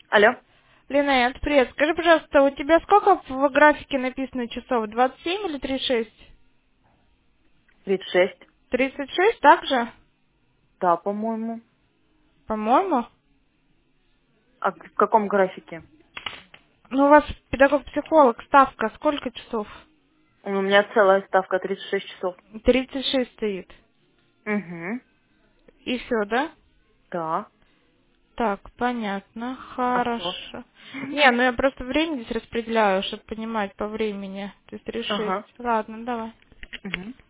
Алло, Линет, привет. Скажи, пожалуйста, у тебя сколько в графике написано часов? 27 или 36? 36. 36 также? Да, по-моему. По-моему. А в каком графике? Ну, у вас педагог-психолог, ставка сколько часов? У меня целая ставка 36 часов. 36 стоит. Угу. И все, да? Да. Так, понятно, А что? хорошо. Не, ну я просто время здесь распределяю, чтобы понимать по времени. То есть решить. Ага. Ладно, давай. Угу.